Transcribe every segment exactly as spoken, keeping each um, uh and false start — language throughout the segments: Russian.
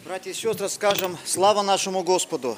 Братья и сестры, скажем слава нашему Господу.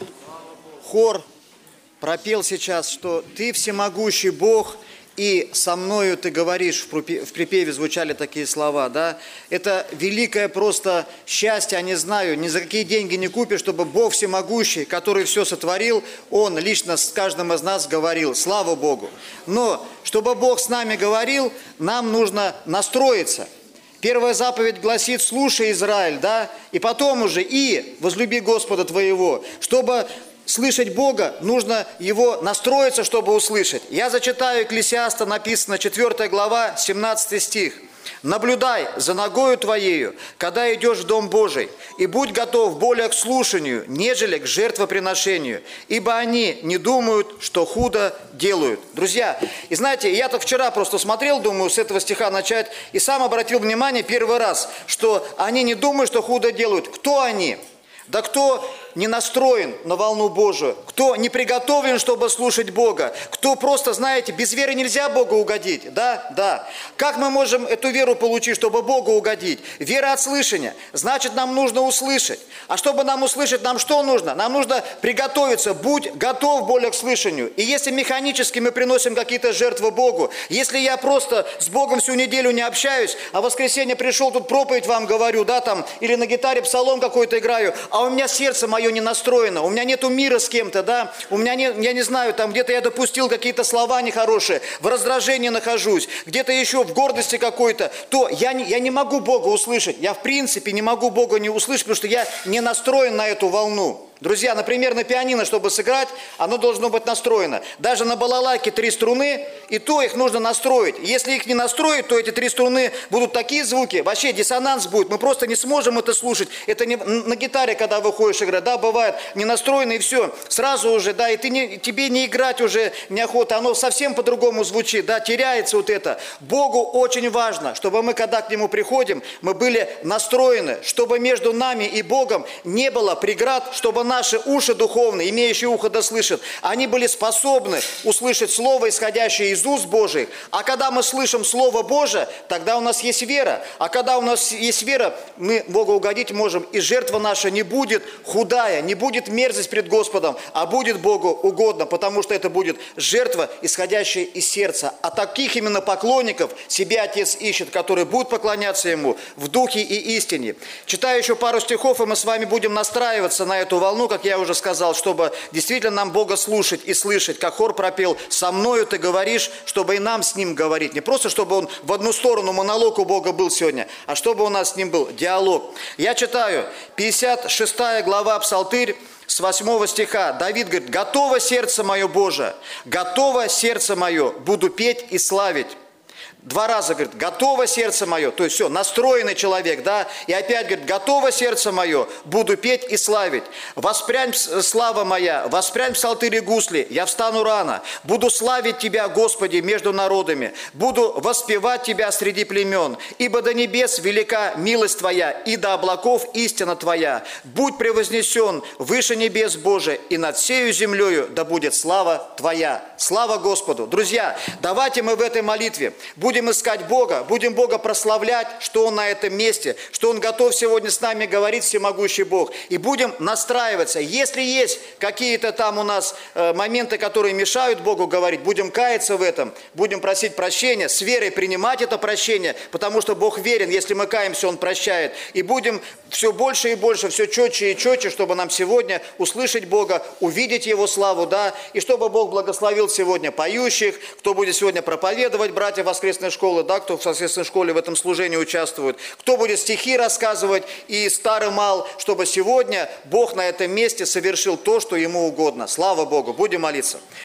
Хор пропел сейчас, что Ты всемогущий Бог, и со мною Ты говоришь, в припеве звучали такие слова, да? Это великое просто счастье, я не знаю, ни за какие деньги не купишь, чтобы Бог всемогущий, который все сотворил, Он лично с каждым из нас говорил, слава Богу. Но, чтобы Бог с нами говорил, нам нужно настроиться. Первая заповедь гласит: слушай, Израиль, да, и потом уже и возлюби Господа твоего. Чтобы слышать Бога, нужно Его настроиться, чтобы услышать. Я зачитаю Экклесиаста, написано, четвёртая глава, семнадцатый стих. «Наблюдай за ногою твоею, когда идешь в Дом Божий, и будь готов более к слушанию, нежели к жертвоприношению, ибо они не думают, что худо делают». Друзья, и знаете, я так вчера просто смотрел, думаю, с этого стиха начать, и сам обратил внимание первый раз, что они не думают, что худо делают. Кто они? Да кто не настроен на волну Божию, кто не приготовлен, чтобы слушать Бога, кто просто, знаете, без веры нельзя Богу угодить, да, да. Как мы можем эту веру получить, чтобы Богу угодить? Вера от слышания, значит, нам нужно услышать. А чтобы нам услышать, нам что нужно? Нам нужно приготовиться, будь готов более к слышанию. И если механически мы приносим какие-то жертвы Богу, если я просто с Богом всю неделю не общаюсь, а в воскресенье пришел, тут проповедь вам говорю, да, там, или на гитаре псалом какой-то играю, а у меня сердце мое не настроено, у меня нету мира с кем-то, да, у меня нет, я не знаю, там где-то я допустил какие-то слова нехорошие, в раздражении нахожусь, где-то еще в гордости какой-то, то я не, я не могу Бога услышать, я в принципе не могу Бога не услышать, потому что я не настроен на эту волну. Друзья, например, на пианино, чтобы сыграть, оно должно быть настроено. Даже на балалайке три струны, и то их нужно настроить. Если их не настроить, то эти три струны будут такие звуки, вообще диссонанс будет, мы просто не сможем это слушать. Это не на гитаре, когда выходишь играть, да, бывает, не настроено, и все, сразу уже, да, и ты не, тебе не играть уже неохота, оно совсем по-другому звучит, да, теряется вот это. Богу очень важно, чтобы мы, когда к Нему приходим, мы были настроены, чтобы между нами и Богом не было преград, чтобы наши уши духовные, имеющие ухо да слышат, они были способны услышать Слово, исходящее из уст Божьих. А когда мы слышим Слово Божие, тогда у нас есть вера. А когда у нас есть вера, мы Богу угодить можем, и жертва наша не будет худая, не будет мерзость пред Господом, а будет Богу угодно, потому что это будет жертва, исходящая из сердца. А таких именно поклонников себе Отец ищет, которые будут поклоняться Ему в духе и истине. Читаю еще пару стихов, и мы с вами будем настраиваться на эту волну, как я уже сказал, чтобы действительно нам Бога слушать и слышать, как хор пропел: «Со мною Ты говоришь», чтобы и нам с Ним говорить. Не просто, чтобы Он в одну сторону монолог у Бога был сегодня, а чтобы у нас с Ним был диалог. Я читаю пятьдесят шестая глава Псалтырь, с восьмого стиха. Давид говорит: «Готово сердце мое, Боже, готово сердце мое, буду петь и славить». Два раза говорит: «Готово сердце мое», то есть все, настроенный человек, да, и опять говорит: «Готово сердце мое, буду петь и славить. Воспрянь, слава моя, воспрянь псалтырь и гусли, я встану рано, буду славить Тебя, Господи, между народами, буду воспевать Тебя среди племен, ибо до небес велика милость Твоя, и до облаков истина Твоя. Будь превознесен выше небес, Боже, и над всею землею да будет слава Твоя». Слава Господу! Друзья, давайте мы в этой молитве будем Будем искать Бога, будем Бога прославлять, что Он на этом месте, что Он готов сегодня с нами говорить, всемогущий Бог. И будем настраиваться. Если есть какие-то там у нас э, моменты, которые мешают Богу говорить, будем каяться в этом, будем просить прощения, с верой принимать это прощение, потому что Бог верен, если мы каемся, Он прощает. И будем все больше и больше, все четче и четче, чтобы нам сегодня услышать Бога, увидеть Его славу, да, и чтобы Бог благословил сегодня поющих, кто будет сегодня проповедовать, братья воскресные школы, да, кто в воскресной школе в этом служении участвует, кто будет стихи рассказывать, и старый мал, чтобы сегодня Бог на этом месте совершил то, что Ему угодно. Слава Богу! Будем молиться.